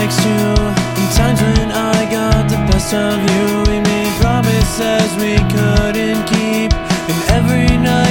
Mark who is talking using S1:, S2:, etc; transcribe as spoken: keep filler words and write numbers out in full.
S1: next to you. In times when I got the best of you, we made promises we couldn't keep. And every night